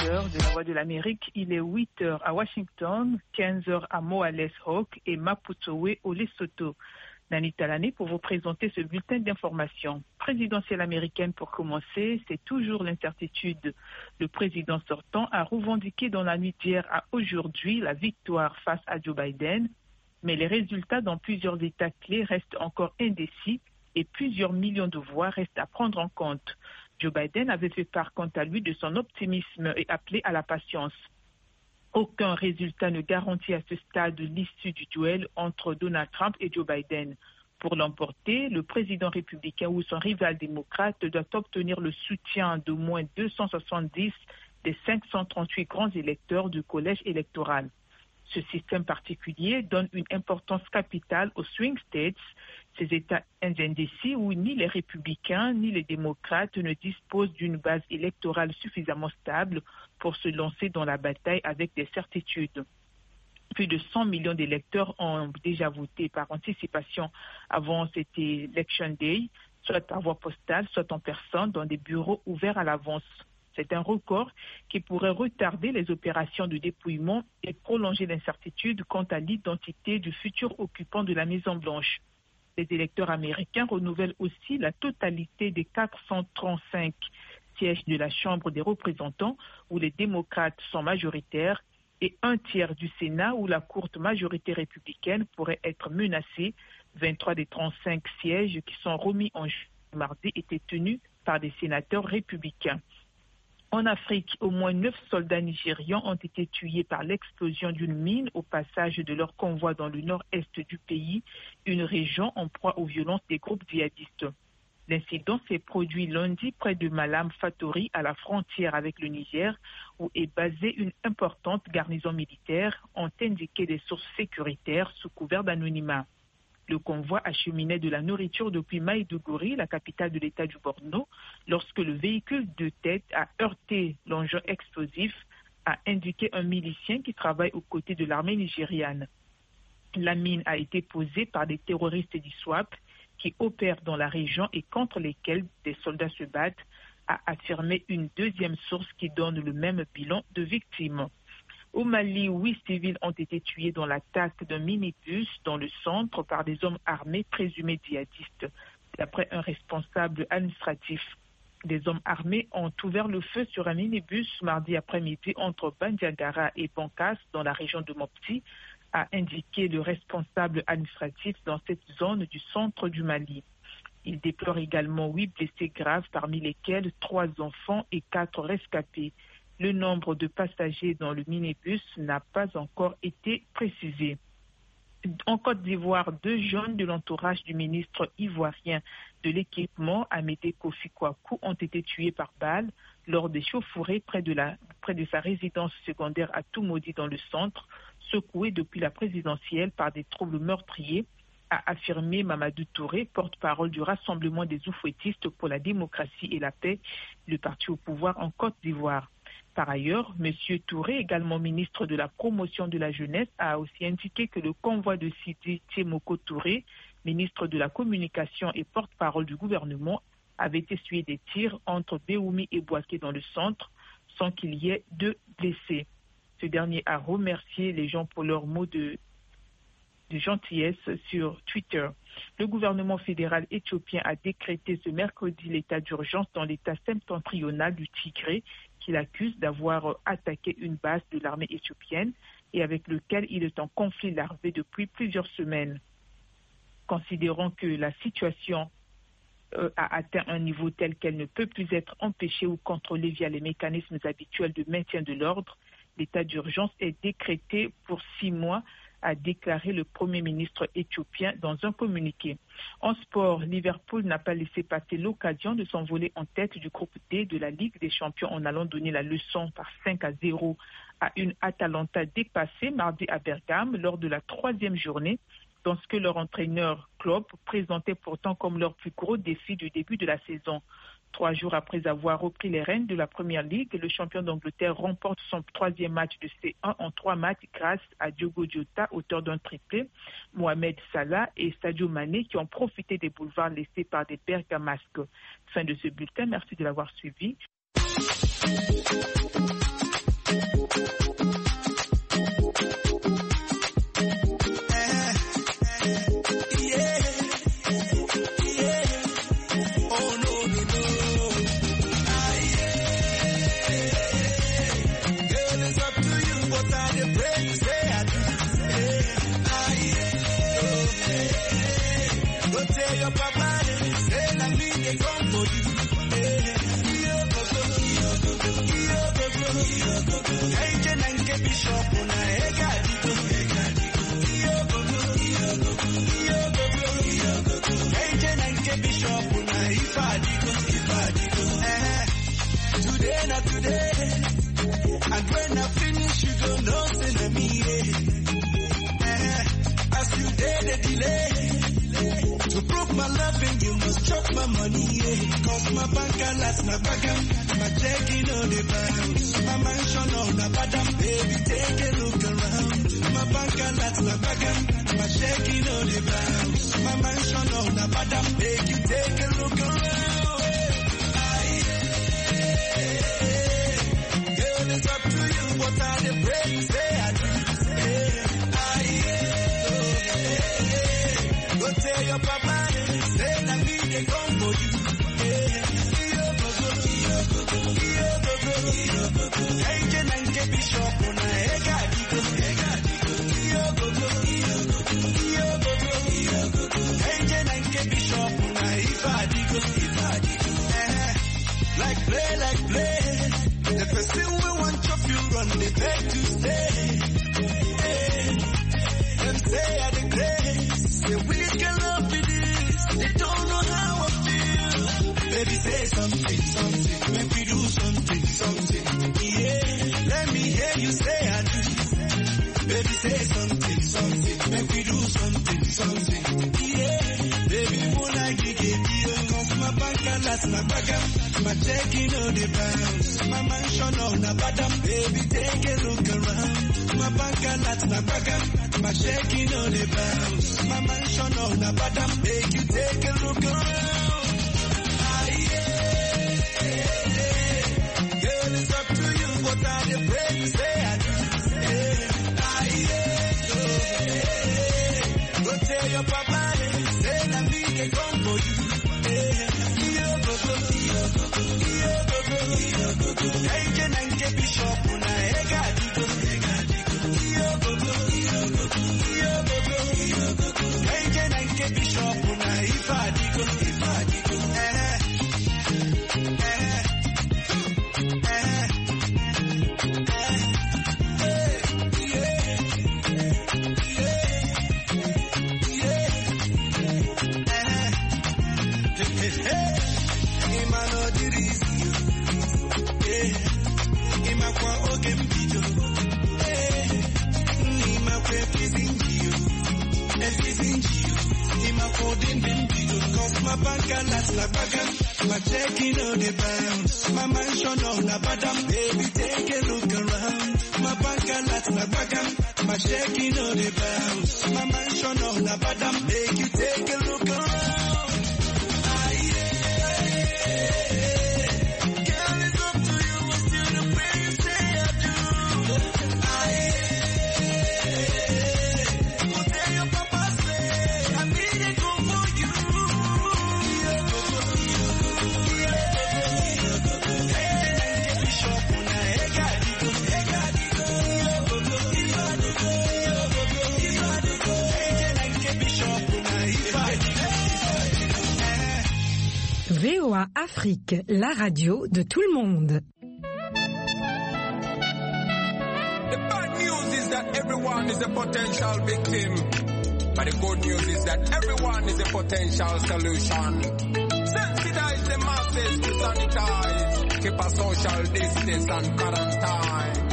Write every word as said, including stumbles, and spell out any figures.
auditeurs de la Voix de l'Amérique. Il est huit heures à Washington, quinze heures à Moales Hawk et Maputowe au Lesotho. Nani Talane pour vous présenter ce bulletin d'information. Présidentielle américaine pour commencer, c'est toujours l'incertitude. Le président sortant a revendiqué dans la nuit d'hier à aujourd'hui la victoire face à Joe Biden, mais les résultats dans plusieurs États clés restent encore indécis et plusieurs millions de voix restent à prendre en compte. Joe Biden avait fait part quant à lui de son optimisme et appelé à la patience. Aucun résultat ne garantit à ce stade l'issue du duel entre Donald Trump et Joe Biden. Pour l'emporter, le président républicain ou son rival démocrate doit obtenir le soutien d'au moins deux cent soixante-dix des cinq cent trente-huit grands électeurs du collège électoral. Ce système particulier donne une importance capitale aux swing states, ces États indécis où ni les républicains ni les démocrates ne disposent d'une base électorale suffisamment stable pour se lancer dans la bataille avec des certitudes. Plus de cent millions d'électeurs ont déjà voté par anticipation avant cet Election Day, soit par voie postale, soit en personne, dans des bureaux ouverts à l'avance. C'est un record qui pourrait retarder les opérations de dépouillement et prolonger l'incertitude quant à l'identité du futur occupant de la Maison-Blanche. Les électeurs américains renouvellent aussi la totalité des quatre cent trente-cinq sièges de la Chambre des représentants où les démocrates sont majoritaires et un tiers du Sénat où la courte majorité républicaine pourrait être menacée. vingt-trois des trente-cinq sièges qui sont remis en juin mardi étaient tenus par des sénateurs républicains. En Afrique, au moins neuf soldats nigérians ont été tués par l'explosion d'une mine au passage de leur convoi dans le nord-est du pays, une région en proie aux violences des groupes djihadistes. L'incident s'est produit lundi près de Malam Fatori, à la frontière avec le Niger, où est basée une importante garnison militaire, ont indiqué des sources sécuritaires sous couvert d'anonymat. Le convoi acheminait de la nourriture depuis Maïdougouri, la capitale de l'État du Borno, lorsque le véhicule de tête a heurté l'engin explosif, a indiqué un milicien qui travaille aux côtés de l'armée nigériane. La mine a été posée par des terroristes d'ISWAP qui opèrent dans la région et contre lesquels des soldats se battent, a affirmé une deuxième source qui donne le même bilan de victimes. Au Mali, huit civils ont été tués dans l'attaque d'un minibus dans le centre par des hommes armés présumés djihadistes. D'après un responsable administratif, des hommes armés ont ouvert le feu sur un minibus mardi après-midi entre Bandiagara et Bankas dans la région de Mopti, a indiqué le responsable administratif dans cette zone du centre du Mali. Il déplore également huit blessés graves, parmi lesquels trois enfants et quatre rescapés. Le nombre de passagers dans le minibus n'a pas encore été précisé. En Côte d'Ivoire, deux jeunes de l'entourage du ministre ivoirien de l'équipement, Amédée Kofi Kwaku, ont été tués par balle lors des chauffourées près de, la, près de sa résidence secondaire à Toumoudi dans le centre, secouée depuis la présidentielle par des troubles meurtriers, a affirmé Mamadou Touré, porte-parole du Rassemblement des Oufouettistes pour la démocratie et la paix, le parti au pouvoir en Côte d'Ivoire. Par ailleurs, M. Touré, également ministre de la promotion de la jeunesse, a aussi indiqué que le convoi de Sidi Tiemoko Touré, ministre de la communication et porte-parole du gouvernement, avait essuyé des tirs entre Béoumi et Bouaké dans le centre, sans qu'il y ait de blessés. Ce dernier a remercié les gens pour leurs mots de, de gentillesse sur Twitter. Le gouvernement fédéral éthiopien a décrété ce mercredi l'état d'urgence dans l'état septentrional du Tigré, qu'il accuse d'avoir attaqué une base de l'armée éthiopienne et avec lequel il est en conflit larvé depuis plusieurs semaines. Considérant que la situation euh, a atteint un niveau tel qu'elle ne peut plus être empêchée ou contrôlée via les mécanismes habituels de maintien de l'ordre, l'état d'urgence est décrété pour six mois, a déclaré le Premier ministre éthiopien dans un communiqué. En sport, Liverpool n'a pas laissé passer l'occasion de s'envoler en tête du groupe D de la Ligue des Champions en allant donner la leçon par cinq à zéro à une Atalanta dépassée mardi à Bergame lors de la troisième journée, dans ce que leur entraîneur Klopp présentait pourtant comme leur plus gros défi du début de la saison. Trois jours après avoir repris les rênes de la Première Ligue, le champion d'Angleterre remporte son troisième match de C un en trois matchs grâce à Diogo Jota, auteur d'un triplé, Mohamed Salah et Sadio Mané qui ont profité des boulevards laissés par des bergamasques. Fin de ce bulletin, merci de l'avoir suivi. your papa, say na me they come for you. Agent and get bishop on a egadigo. Agent and get bishop on a ifadigo. Today, not today. And when I finish, you go nothing to me. As you dare the delay. To prove my loving, you must chop my money. Cause my bank alerts na bagam. My checking on the bounce. My mansion on the bottom. Baby, take a look around. My bank alerts na bagam. My checking on the bounce. My mansion on the bottom. Baby, take a look around. Girl, it's up to you. What are the prayers say I do? Go tell your papa, say na me they come for you. Agent and get bishop on a egadigo. Agent and get bishop on a ifadigo. Like play, like play. The person we want chop you run, they beg to stay. Them say I the grace. They wish can love me this. They don't know how I feel. Baby, say something, something. Make me do something, something. Yeah, let me hear you say I do. Baby, say something, something. Make me do something, something. Yeah, baby, when I get it, cause my bank alerts na bagam. My checking on the bounce. My mansion on the bottom. Baby, take a look around. My bank alerts na bagam. My checking on the bounce. My mansion on the bottom. Make you take a look around. Ah, yeah. Girl, it's up to you. What are the prayers say I do? Ah, yeah. Go tell your papa, say na me they come for you. Agent and get bishop on a egadigo. Agent and get bishop on a ifadigo. My bank alerts na bagam. My checking on the bounce. My mansion on the bottom. Baby, take a look around. My bank alerts na bagam. My checking on the bounce. My mansion on the bottom. Make you take a look around. Ah, yeah. Girl, it's up to you. What's still the way you say I do? Ah, yeah. Go tell your papa say I need to go for you. V O A Afrique, la radio de tout le monde. The bad news is that everyone is a potential victim. But the good news is that everyone is a potential solution. Sensitize the masses to sanitize. Keep a social distance and quarantine.